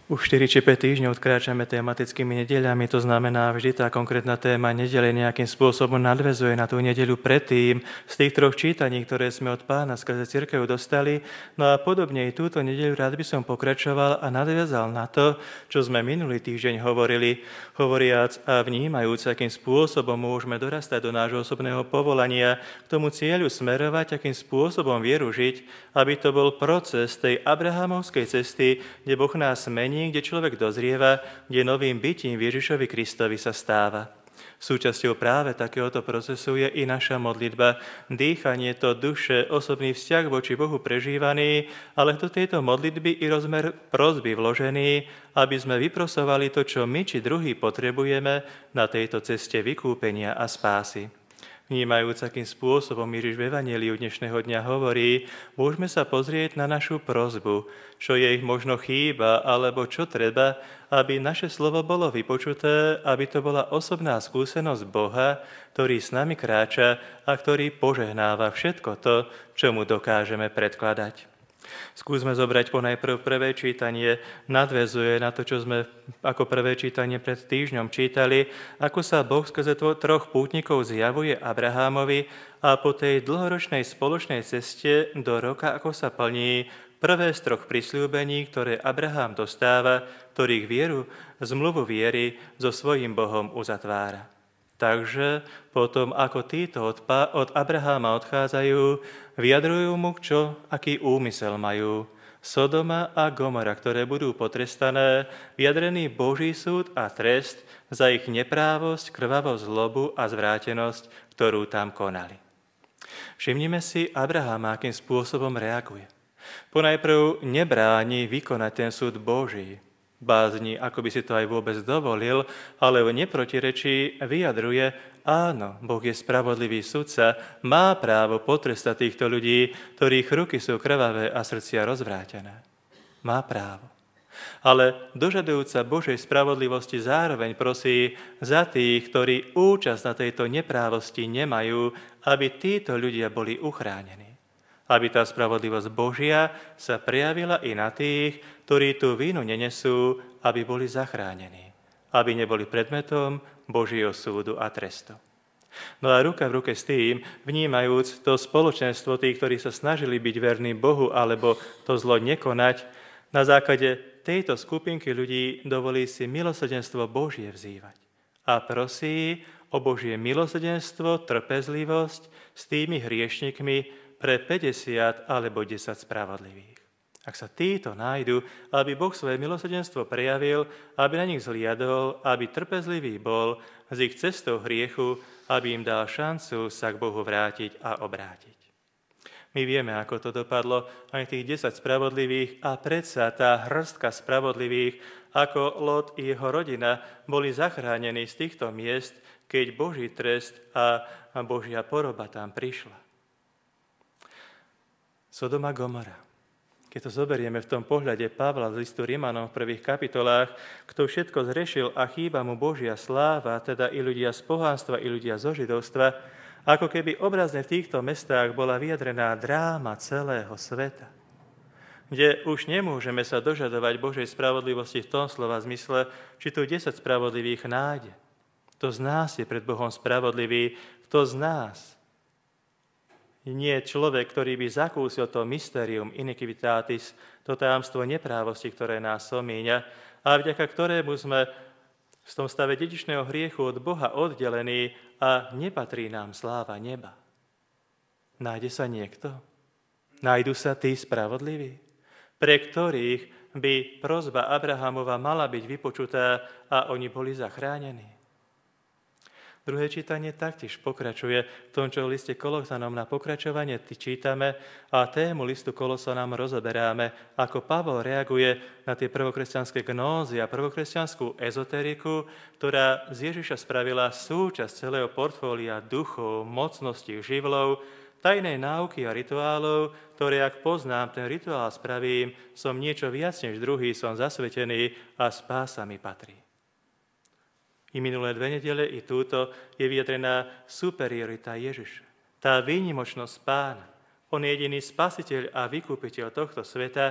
Už 4 či 5 týždňov odkráčame tematickými nedeľami, to znamená, vždy tá konkrétna téma nedele nejakým spôsobom nadväzuje na tú nedeľu predtým z tých 3 čítaní, ktoré sme od Pána skrze cirkev dostali. No a podobne i túto nedeľu rád by som pokračoval a nadviazal na to, čo sme minulý týždeň hovorili, hovoriac a vnímajúc, akým spôsobom môžeme dorastať do nášho osobného povolania, k tomu cieľu smerovať, akým spôsobom vieru žiť, aby to bol proces tej abrahamovskej cesty, kde Boh nás mení, kde človek dozrieva, kde novým bytím Ježišovi Kristovi sa stáva. Súčasťou práve takéhoto procesu je i naša modlitba, dýchanie to duše, osobný vzťah voči Bohu prežívaný, ale do tejto modlitby i rozmer prosby vložený, aby sme vyprosovali to, čo my či druhý potrebujeme na tejto ceste vykúpenia a spásy. Vnímajúc, akým spôsobom Ježiš v Evanjeliu dnešného dňa hovorí, môžeme sa pozrieť na našu prosbu, čo jej možno chýba, alebo čo treba, aby naše slovo bolo vypočuté, aby to bola osobná skúsenosť Boha, ktorý s nami kráča a ktorý požehnáva všetko to, čo mu dokážeme predkladať. Skúsme zobrať ponajprv prvé čítanie, nadväzuje na to, čo sme ako prvé čítanie pred týždňom čítali, ako sa Boh skrze 3 pútnikov zjavuje Abrahámovi a po tej dlhoročnej spoločnej ceste do roka, ako sa plní prvé z 3 prisľúbení, ktoré Abrahám dostáva, ktorých vieru, zmluvu viery so svojím Bohom uzatvára. Takže potom, ako títo od Abraháma odchádzajú, vyjadrujú mu, aký úmysel majú. Sodoma a Gomora, ktoré budú potrestané, vyjadrený Boží súd a trest za ich neprávosť, krvavú zlobu a zvrátenosť, ktorú tam konali. Všimnime si Abraháma, akým spôsobom reaguje. Ponajprv nebráni vykonať ten súd Boží, bázni, ako by si to aj vôbec dovolil, ale v neprotirečí vyjadruje, áno, Boh je spravodlivý sudca, má právo potrestať týchto ľudí, ktorých ruky sú krvavé a srdcia rozvrátené. Má právo. Ale dožadujúca Božej spravodlivosti zároveň prosí za tých, ktorí účasť na tejto neprávosti nemajú, aby títo ľudia boli uchránení. Aby tá spravodlivosť Božia sa prejavila i na tých, ktorí tú vínu nenesú, aby boli zachránení, aby neboli predmetom Božieho súdu a trestu. No a ruka v ruke s tým, vnímajúc to spoločenstvo tých, ktorí sa snažili byť verní Bohu alebo to zlo nekonať, na základe tejto skupinky ľudí dovolí si milosrdenstvo Božie vzývať a prosí o Božie milosrdenstvo, trpezlivosť s tými hriešnikmi pre 50 alebo 10 spravodlivých. Ak sa títo nájdu, aby Boh svoje milosrdenstvo prejavil, aby na nich zliadol, aby trpezlivý bol z ich cestou hriechu, aby im dal šancu sa k Bohu vrátiť a obrátiť. My vieme, ako to dopadlo aj tých 10 spravodlivých a predsa tá hrstka spravodlivých, ako Lot i jeho rodina boli zachránení z týchto miest, keď Boží trest a Božia poroba tam prišla. Sodoma Gomora. Keď to zoberieme v tom pohľade Pavla z listu Rimanom v prvých kapitolách, kto všetko zrešil a chýba mu Božia sláva, teda i ľudia z pohánstva, i ľudia zo židovstva, ako keby obrazne v týchto mestách bola vyjadrená dráma celého sveta, kde už nemôžeme sa dožadovať Božej spravodlivosti v tom slova zmysle, či tu 10 spravodlivých nájde. Kto z nás je pred Bohom spravodlivý, kto z nás nie je človek, ktorý by zakúsil to mysterium iniquitatis, to tajomstvo neprávosti, ktoré nás omíňa a vďaka ktorému sme v tom stave dedičného hriechu od Boha oddelení a nepatrí nám sláva neba. Nájde sa niekto? Nájdu sa tí spravodliví, pre ktorých by prosba Abrahamova mala byť vypočutá a oni boli zachránení. Druhé čítanie taktiež pokračuje v tom, čo v liste Kolosanom na pokračovanie čítame a tému listu Kolosanom rozoberáme, ako Pavol reaguje na tie prvokresťanské gnózy a prvokresťanskú ezoteriku, ktorá z Ježiša spravila súčasť celého portfólia duchov, mocností, živlov, tajnej náuky a rituálov, ktoré, ak poznám, ten rituál spravím, som niečo viac než druhý, som zasvetený a spása mi patrí. I minulé 2 nedele, i túto je vyjadrená superiorita Ježiša. Tá výnimočnosť Pána. On je jediný spasiteľ a vykúpiteľ tohto sveta a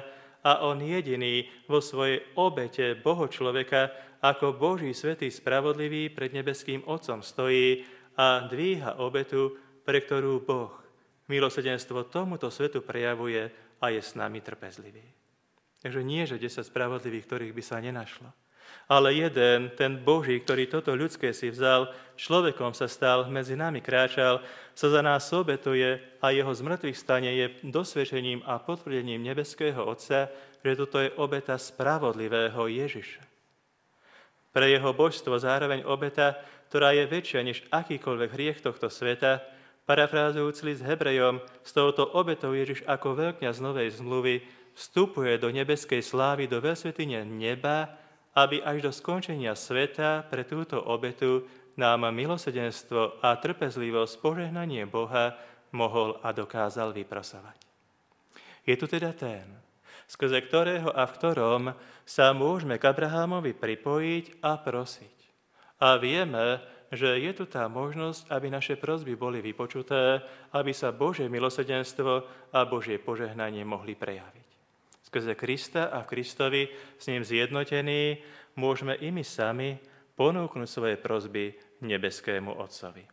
a on jediný vo svojej obete Boho človeka ako Boží svätý spravodlivý pred nebeským Otcom stojí a dvíha obetu, pre ktorú Boh milosrdenstvo tomuto svetu prejavuje a je s nami trpezlivý. Takže nie, že 10 spravodlivých, ktorých by sa nenašlo, ale jeden, ten Boží, ktorý toto ľudské si vzal, človekom sa stal, medzi nami kráčal, sa za nás obetuje a jeho zmrtvých stane je dosvedčením a potvrdením nebeského Otca, že toto je obeta spravodlivého Ježiša. Pre jeho božstvo zároveň obeta, ktorá je väčšia než akýkoľvek hriech tohto sveta, parafrázujúc list Hebrejom, s touto obetou Ježiš ako veľkňaz novej zmluvy vstupuje do nebeskej slávy, do veľsvätyne neba, aby až do skončenia sveta pre túto obetu nám milosrdenstvo a trpezlivosť požehnanie Boha mohol a dokázal vyprosovať. Je tu teda ten, skrze ktorého a v ktorom sa môžeme k Abrahámovi pripojiť a prosiť. A vieme, že je tu tá možnosť, aby naše prosby boli vypočuté, aby sa Božie milosrdenstvo a Božie požehnanie mohli prejaviť. Skrze Krista a v Kristovi s ním zjednotení môžeme i my sami ponúknuť svoje prosby nebeskému Otcovi.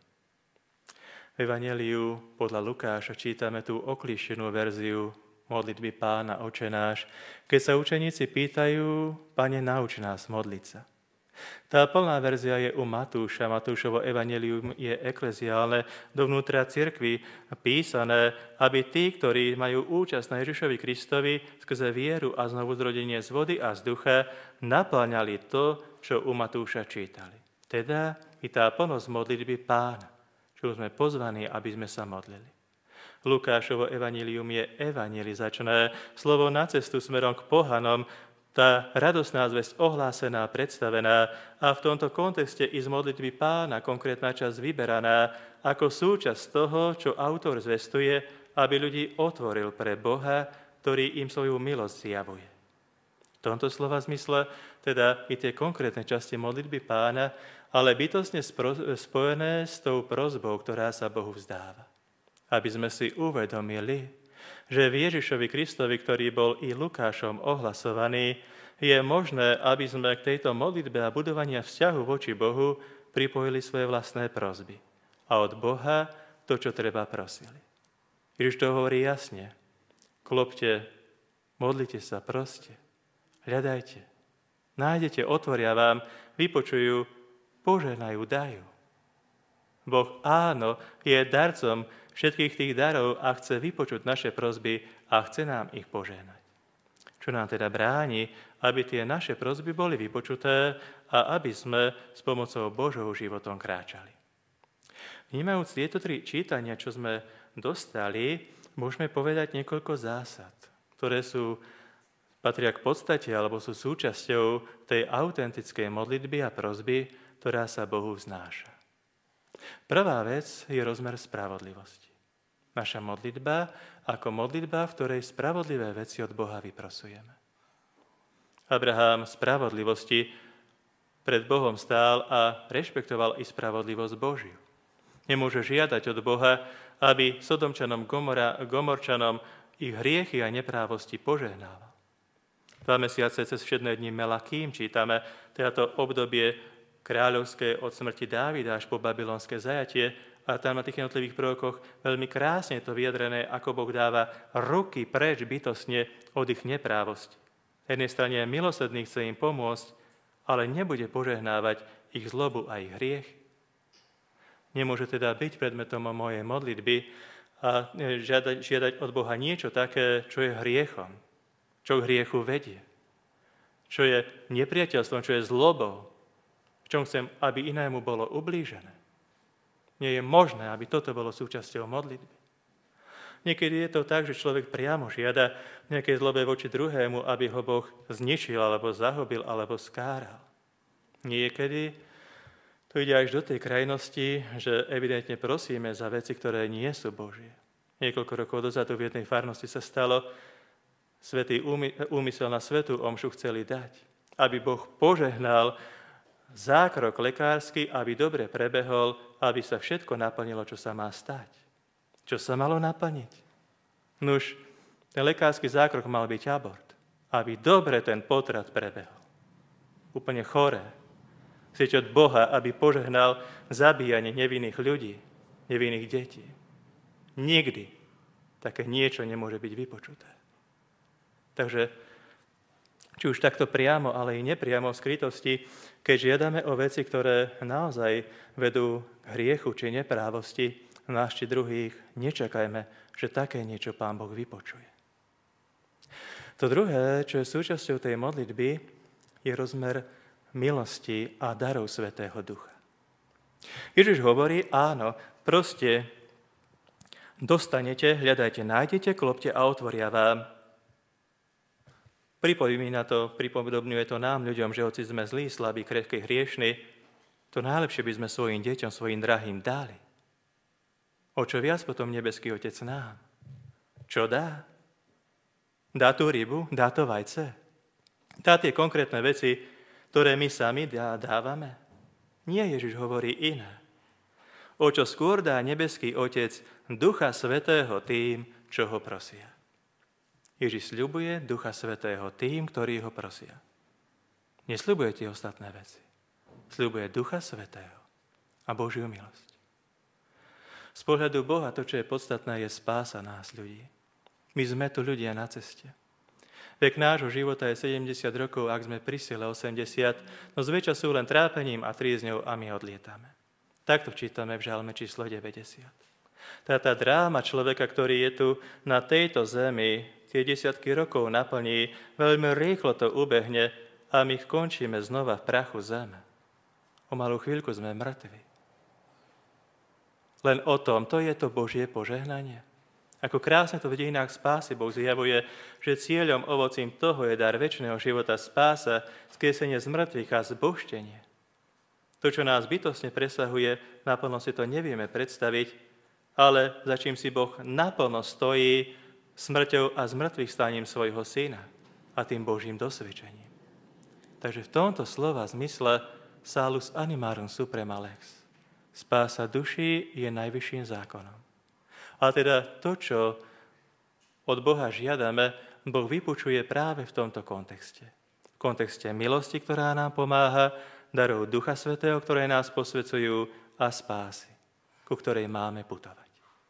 V Evanjeliu podľa Lukáša čítame tú oklíštenú verziu modlitby Pána Oče náš, keď sa učeníci pýtajú: Pane, nauč nás modliť sa. Tá plná verzia je u Matúša. Matúšovo evanjelium je ekleziálne, dovnútra cirkvi písané, aby tí, ktorí majú účasť na Ježišovi Kristovi skrze vieru a znovuzrodenie z vody a z ducha, naplňali to, čo u Matúša čítali. Teda i tá plnosť modlitby Pána, čo sme pozvaní, aby sme sa modlili. Lukášovo evanjelium je evangelizačné, slovo na cestu smerom k pohanom, tá radosná zvesť ohlásená, predstavená a v tomto kontexte i z modlitby Pána konkrétna časť vyberaná ako súčasť toho, čo autor zvestuje, aby ľudí otvoril pre Boha, ktorý im svoju milosť zjavuje. V tomto slova zmysle teda i tie konkrétne časti modlitby Pána, ale bytostne spojené s tou prosbou, ktorá sa Bohu vzdáva. Aby sme si uvedomili, že v Ježišovi Kristovi, ktorý bol i Lukášom ohlasovaný, je možné, aby sme k tejto modlitbe a budovania vzťahu voči Bohu pripojili svoje vlastné prosby. A od Boha to, čo treba, prosili. Ježiš to hovorí jasne. Klopte, modlite sa, proste, hľadajte, nájdete, otvoria vám, vypočujú, požehnajú, dajú. Boh áno, je darcom všetkých tých darov a chce vypočuť naše prosby a chce nám ich požehnať. Čo nám teda bráni, aby tie naše prosby boli vypočuté a aby sme s pomocou Božou životom kráčali. Vnímajúc tieto 3 čítania, čo sme dostali, môžeme povedať niekoľko zásad, ktoré patria k podstate alebo sú súčasťou tej autentickej modlitby a prosby, ktorá sa Bohu vznáša. Prvá vec je rozmer spravodlivosti. Naša modlitba ako modlitba, v ktorej spravodlivé veci od Boha vyprosujeme. Abraham spravodlivosti pred Bohom stál a rešpektoval i spravodlivosť Božiu. Nemôže žiadať od Boha, aby Sodomčanom, Gomorčanom ich hriechy a neprávosti požehnával. 2 mesiace cez všedné dni Melachím čítame toto obdobie kráľovské od smrti Dávida až po babylonské zajatie a tam na tých jednotlivých prorokoch veľmi krásne to vyjadrené, ako Boh dáva ruky preč bytostne od ich neprávosti. Na jednej strane milosrdný chce im pomôcť, ale nebude požehnávať ich zlobu a ich hriech. Nemôže teda byť predmetom mojej modlitby a žiadať od Boha niečo také, čo je hriechom, čo k hriechu vedie, čo je nepriateľstvom, čo je zlobou, v čom chcem, aby inému bolo ublížené. Nie je možné, aby toto bolo súčasťou modlitby. Niekedy je to tak, že človek priamo žiada nejaké zlobe voči druhému, aby ho Boh zničil, alebo zahobil, alebo skáral. Niekedy to ide až do tej krajnosti, že evidentne prosíme za veci, ktoré nie sú Božie. Niekoľko rokov dozadu v jednej farnosti sa stalo, svätý úmysel na svätú omšu chceli dať, aby Boh požehnal zákrok lekársky, aby dobre prebehol, aby sa všetko naplnilo, čo sa má stať. Čo sa malo naplniť? Nuž, ten lekársky zákrok mal byť abort. aby dobre ten potrat prebehol. Úplne choré. Chcieť od Boha, aby požehnal zabíjanie nevinných ľudí, nevinných detí. Nikdy také niečo nemôže byť vypočuté. Takže, či už takto priamo, ale i nepriamo v skrytosti, keď žiadame o veci, ktoré naozaj vedú k hriechu či neprávosti nás či druhých, nečakajme, že také niečo Pán Boh vypočuje. To druhé, čo je súčasťou tej modlitby, je rozmer milosti a darov Svätého Ducha. Ježiš hovorí, áno, proste dostanete, hľadajte, nájdete, klopte a otvoria vám. Pripodobňuje to nám, ľuďom, že hoci sme zlí, slabí, krehkí, hriešni, to najlepšie by sme svojim deťom, svojim drahým dali. O čo viac potom nebeský Otec nám? Čo dá? Dá tú rybu? Dá to vajce? Dá tie konkrétne veci, ktoré my sami dávame? Nie, Ježiš hovorí iné. O čo skôr dá nebeský Otec Ducha Svätého tým, čo ho prosia. Ježiš sľubuje Ducha Svätého tým, ktorí ho prosia. Nesľubuje tie ostatné veci. Sľubuje Ducha Svätého a Božiu milosť. Z pohľadu Boha to, čo je podstatné, je spása nás ľudí. My sme tu ľudia na ceste. Vek nášho života je 70 rokov, ak sme pri sile 80, no zväčša sú len trápením a trízňou a my odlietame. Takto čítame v žalme číslo 90. Tá dráma človeka, ktorý je tu na tejto zemi, tie desiatky rokov naplní, veľmi rýchlo to ubehne a my končíme znova v prachu zeme. O malú chvíľku sme mŕtvi. Len o tom, to je to Božie požehnanie. Ako krásne to v dejinách spásy Boh zjavuje, že cieľom, ovocím toho je dar večného života, spása, skriesenie z mŕtvych a zbožtenie. To, čo nás bytostne presahuje, naplno si to nevieme predstaviť, ale za čím si Boh naplno stojí smrťou a zmrtvých staním svojho syna a tým Božím dosvedčením. Takže v tomto slova zmysle salus animarum suprema lex. Spása duší je najvyšším zákonom. A teda to, čo od Boha žiadame, Boh vypučuje práve v tomto kontexte. V kontexte milosti, ktorá nám pomáha, darov Ducha Svätého, ktoré nás posväcujú, a spásy, ku ktorej máme putovať.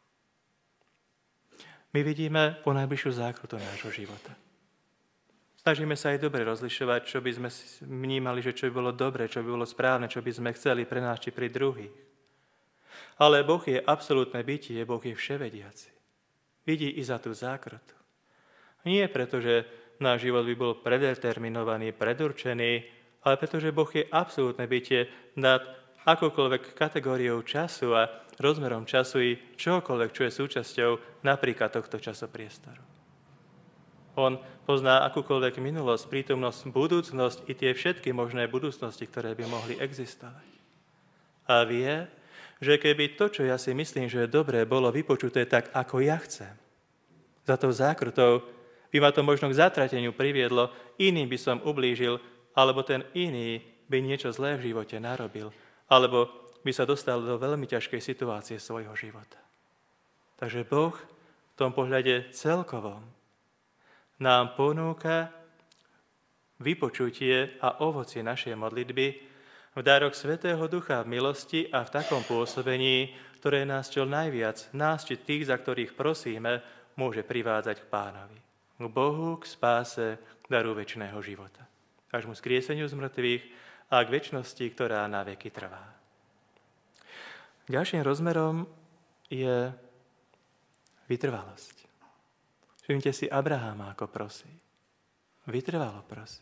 My vidíme ponajbližšiu zákrutu nášho života. Snažíme sa aj dobre rozlišovať, čo by sme vnímali, že čo by bolo dobre, čo by bolo správne, čo by sme chceli pre nás či pri druhých. Ale Boh je absolútne bytie, Boh je vševediaci. Vidí i za tú zákrutu. Nie preto, že náš život by bol predeterminovaný, predurčený, ale pretože Boh je absolútne bytie nad akoukoľvek kategóriou času a rozmerom času i čokoľvek, čo je súčasťou napríklad tohto časopriestoru. On pozná akúkoľvek minulosť, prítomnosť, budúcnosť i tie všetky možné budúcnosti, ktoré by mohli existovať. A vie, že keby to, čo ja si myslím, že je dobré, bolo vypočuté tak, ako ja chcem, za tou zákrutou by ma to možno k zatrateniu priviedlo, iným by som ublížil, alebo ten iný by niečo zlé v živote narobil, alebo by sa dostal do veľmi ťažkej situácie svojho života. Takže Boh v tom pohľade celkovom nám ponúka vypočutie a ovocie našej modlitby v daroch Svätého Ducha v milosti a v takom pôsobení, ktoré nás čo najviac, nás či tých, za ktorých prosíme, môže privádzať k Pánovi. K Bohu, k spáse, k daru večného života. Až mu skrieseniu z mŕtvych a k večnosti, ktorá na veky trvá. Ďalším rozmerom je vytrvalosť. Všimnite si Abraháma, ako prosí. Vytrvalo prosí.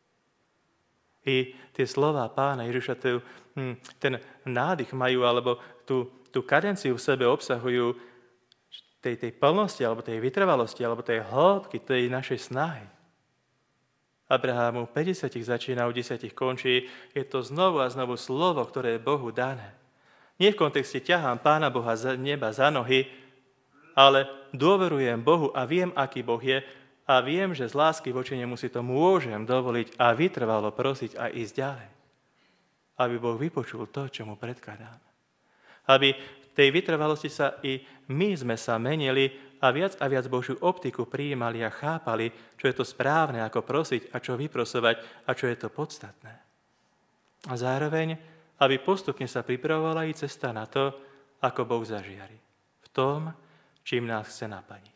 I tie slová Pána Ježiša, ten nádych majú, alebo tú kadenciu v sebe obsahujú tej plnosti, alebo tej vytrvalosti, alebo tej hĺbky, tej našej snahy. Abrahámu 50 začína, u 10 končí. Je to znovu a znovu slovo, ktoré je Bohu dané. Nie v kontexte ťahám Pána Boha z neba za nohy, ale dôverujem Bohu a viem, aký Boh je, a viem, že z lásky voči nemu si to môžem dovoliť a vytrvalo prosiť a ísť ďalej. Aby Boh vypočul to, čo mu predkladáme. Aby v tej vytrvalosti sa i my sme sa menili a viac Božiu optiku prijímali a chápali, čo je to správne, ako prosiť a čo vyprosovať a čo je to podstatné. A zároveň, aby postupne sa pripravovala i cesta na to, ako Boh zažiari. V tom, čím nás chce naplniť.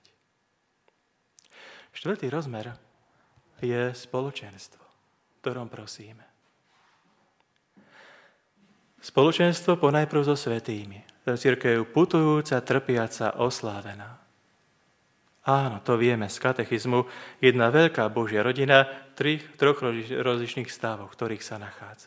Štvrtý rozmer je spoločenstvo, v ktorom prosíme. Spoločenstvo ponajprv so svätými. Cirkev putujúca, trpiaca, oslávená. Áno, to vieme z katechizmu. Jedna veľká Božia rodina v troch rozličných stavoch, v ktorých sa nachádza.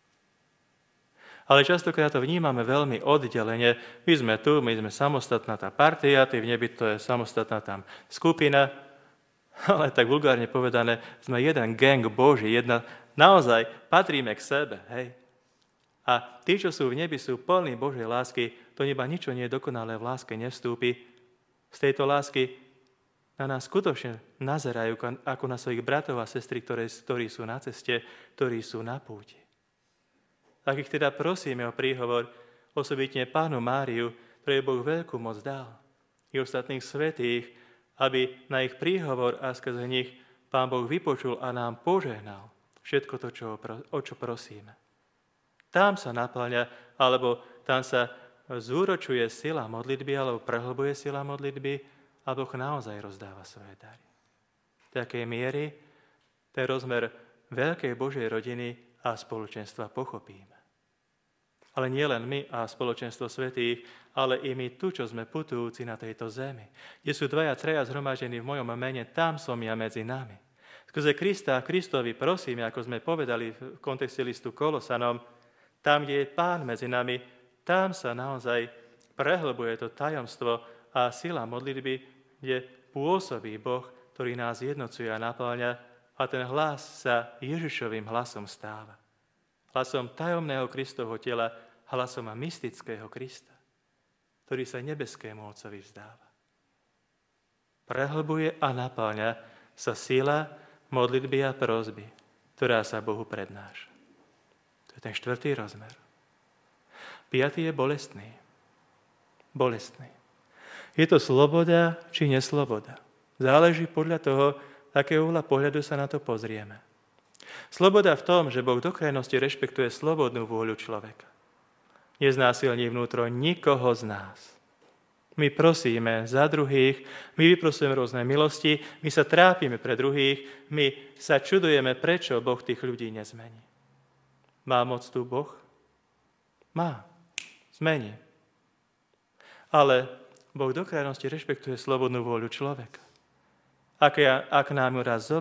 Ale častokrát to vnímame veľmi oddelene. My sme tu, my sme samostatná tá partia, ty v nebi to je samostatná tam skupina. Ale tak vulgárne povedané, sme jeden gang Boží, naozaj patríme k sebe, hej. A tí, čo sú v nebi, sú plní Božej lásky, to neba ničo nie je dokonalé v láske nevstúpi. Z tejto lásky na nás skutočne nazerajú ako na svojich bratov a sestry, ktorí sú na ceste, ktorí sú na púti. Tak ich teda prosíme o príhovor, osobitne Pánu Máriu, ktorej Boh veľkú moc dal, i ostatných svätých, aby na ich príhovor a skrze nich Pán Boh vypočul a nám požehnal všetko to, o čo prosíme. Tam sa naplňa, alebo tam sa zúročuje sila modlitby, alebo prehlbuje sila modlitby a Boh naozaj rozdáva svoje dary. V takej miery ten rozmer veľkej Božej rodiny a spoločenstva pochopíme. Ale nie len my a spoločenstvo svätých, ale i my tu, čo sme putujúci na tejto zemi. Kde sú dvaja, traja zhromaždení v mojom mene, tam som ja medzi nami. Skrze Krista a Kristovi prosíme, ako sme povedali v kontexte listu Kolosanom, tam, kde je Pán medzi nami, tam sa naozaj prehlbuje to tajomstvo a sila modlitby, kde pôsobí Boh, ktorý nás jednocuje a napĺňa a ten hlas sa Ježišovým hlasom stáva. Hlasom tajomného Kristovho tela, hlasom mystického Krista, ktorý sa nebeskému Otcovi vzdáva. Prehlbuje a napĺňa sa sila modlitby a prosby, ktorá sa Bohu prednáša. To je ten štvrtý rozmer. Piatý je bolestný. Bolestný. Je to sloboda či nesloboda. Záleží podľa toho, akého uhla pohľadu sa na to pozrieme. Sloboda v tom, že Boh do krajnosti rešpektuje slobodnú vôľu človeka. Neznásilní vnútro nikoho z nás. My prosíme za druhých, my vyprosujeme rôzne milosti, my sa trápime pre druhých, my sa čudujeme, prečo Boh tých ľudí nezmení. Má moc tu Boh? Má. Zmení. Ale Boh do krajnosti rešpektuje slobodnú vôľu človeka. Ak nám ju raz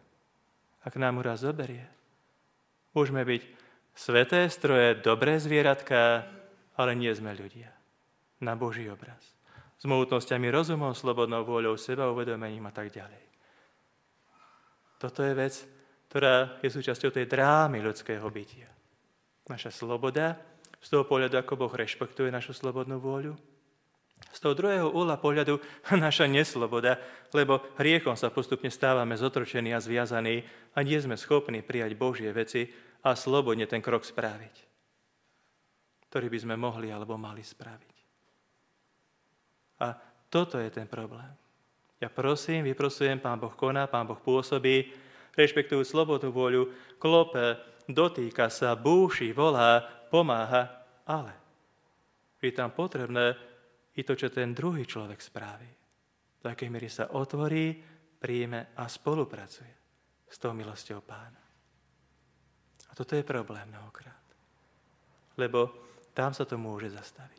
zoberie, môžeme byť sveté stroje, dobré zvieratka, ale nie sme ľudia. Na Boží obraz. S mohutnosťami rozumom, slobodnou vôľou, sebauvedomením a tak ďalej. Toto je vec, ktorá je súčasťou tej drámy ľudského bytia. Naša sloboda, z toho pohľadu, ako Boh rešpektuje našu slobodnú vôľu. Z toho druhého uhla pohľadu naša nesloboda, lebo hriechom sa postupne stávame zotročení a zviazaní a nie sme schopní prijať Božie veci a slobodne ten krok spraviť, ktorý by sme mohli alebo mali spraviť. A toto je ten problém. Ja prosím, vyprosujem, Pán Boh koná, Pán Boh pôsobí, rešpektujú slobodnú vôľu, klope, dotýka sa, búši, volá, pomáha, ale je tam potrebné i to, čo ten druhý človek spraví. Do akej miery sa otvorí, príjme a spolupracuje s tou milosťou Pána. A toto je problém mnohokrát. Lebo tam sa to môže zastaviť.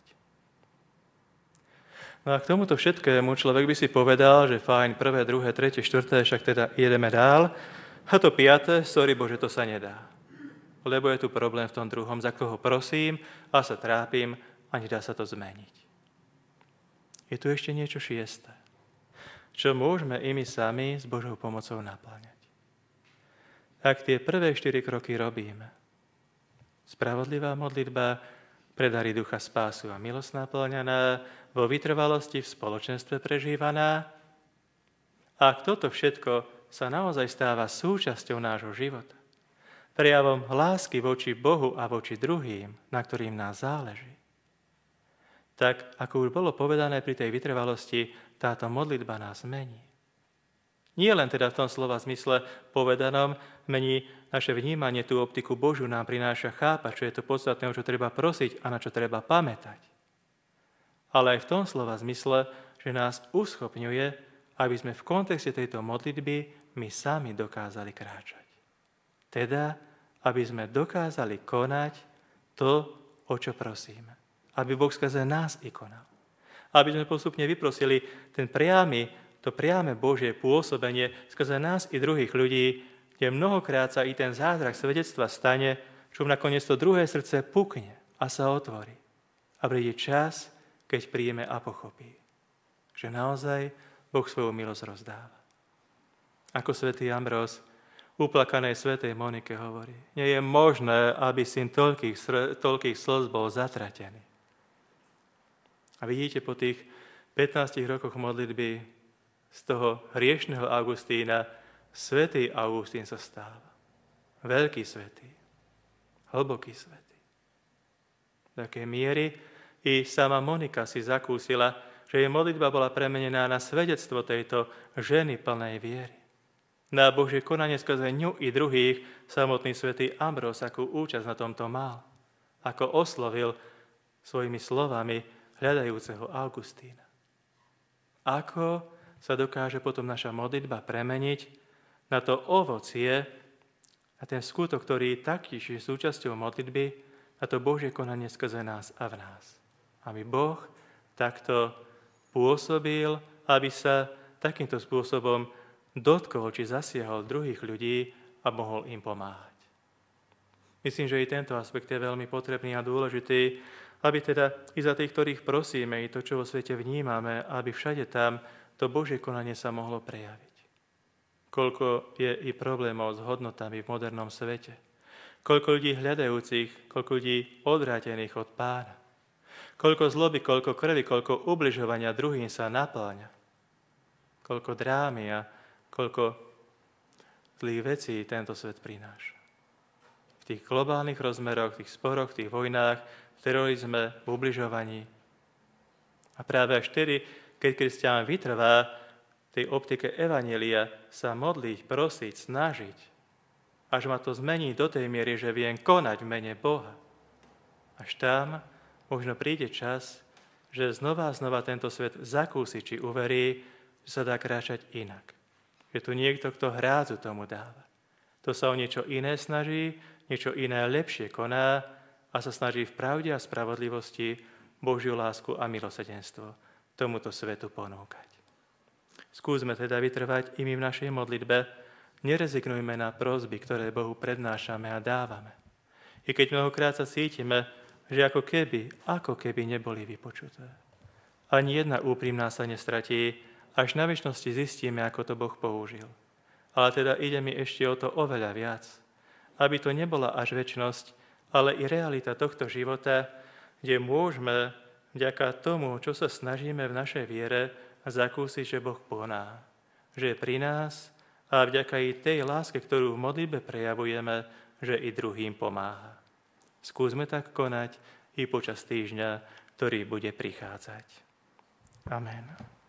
No a k tomuto všetkému človek by si povedal, že fajn, prvé, druhé, tretie, štvrté, však teda ideme dál. A to piaté, sorry Bože, to sa nedá. Lebo je tu problém v tom druhom, za koho prosím a sa trápim a nedá sa to zmeniť. Je tu ešte niečo šiesté, čo môžeme i my sami s Božou pomocou naplňať. Ak tie prvé 4 kroky robíme, spravodlivá modlitba, predary ducha spásu a milosť naplňaná, vo vytrvalosti v spoločenstve prežívaná, ak toto všetko sa naozaj stáva súčasťou nášho života, prejavom lásky voči Bohu a voči druhým, na ktorým nás záleží, tak ako už bolo povedané pri tej vytrvalosti, táto modlitba nás mení. Nie len teda v tom slova zmysle povedanom, mení naše vnímanie, tú optiku Božiu nám prináša chápať, čo je to podstatné, o čo treba prosiť a na čo treba pamätať. Ale aj v tom slova zmysle, že nás uschopňuje, aby sme v kontexte tejto modlitby my sami dokázali kráčať. Teda, aby sme dokázali konať to, o čo prosíme. Aby Boh skrze nás i konal. Aby sme postupne vyprosili to priame Božie pôsobenie skrze nás i druhých ľudí, kde mnohokrát sa i ten zázrak svedectva stane, čo nakoniec to druhé srdce pukne a sa otvorí. A príde čas, keď príjme a pochopí, že naozaj Boh svoju milosť rozdáva. Ako svätý Ambrós uplakanej svätej Monike hovorí, nie je možné, aby syn toľkých slz bol zatratený. A vidíte, po tých 15 rokoch modlitby z toho hriešného Augustína svätý Augustín sa stáva. Veľký svätý, hlboký svätý. Do takej miery i sama Monika si zakúsila, že jej modlitba bola premenená na svedectvo tejto ženy plnej viery. Na Božie konanie skrze ňu i druhých samotný svätý Ambrós akú účasť na tomto mal. Ako oslovil svojimi slovami hľadajúceho Augustína. Ako sa dokáže potom naša modlitba premeniť na to ovocie, na ten skutok, ktorý je taktiež súčasťou modlitby, na to Božie konanie skrze nás a v nás. Aby Boh takto pôsobil, aby sa takýmto spôsobom dotkol či zasiahol druhých ľudí a mohol im pomáhať. Myslím, že i tento aspekt je veľmi potrebný a dôležitý, aby teda i za tých, ktorých prosíme, i to, čo vo svete vnímame, aby všade tam to Božie konanie sa mohlo prejaviť. Koľko je i problémov s hodnotami v modernom svete. Koľko ľudí hľadajúcich, koľko ľudí odvrátených od Pána. Koľko zloby, koľko krvi, koľko ubližovania druhým sa napĺňa. Koľko drámy a koľko zlých vecí tento svet prináša. V tých globálnych rozmeroch, v tých sporoch, v tých vojnách, v terorizme, v ubližovaní. A práve až vtedy, keď kresťan vytrvá v tej optike evanjelia sa modliť, prosiť, snažiť, až ma to zmení do tej miery, že viem konať v mene Boha. Až tam možno príde čas, že znova a znova tento svet zakúsi či uverí, že sa dá kráčať inak. Je tu niekto, kto hrádzu tomu dáva. To sa o niečo iné snaží, niečo iné lepšie koná a sa snaží v pravde a spravodlivosti Božiu lásku a milosrdenstvo tomuto svetu ponúkať. Skúsme teda vytrvať i my v našej modlitbe, nerezignujme na prosby, ktoré Bohu prednášame a dávame. I keď mnohokrát sa cítime, že ako keby neboli vypočuté. Ani jedna úprimná sa nestratí, až na večnosti zistíme, ako to Boh použil. Ale teda ide mi ešte o to oveľa viac, aby to nebola až večnosť, ale i realita tohto života, kde môžeme vďaka tomu, čo sa snažíme v našej viere, zakúsiť, že Boh koná, že je pri nás a vďaka i tej láske, ktorú v modlitbe prejavujeme, že i druhým pomáha. Skúsme tak konať i počas týždňa, ktorý bude prichádzať. Amen.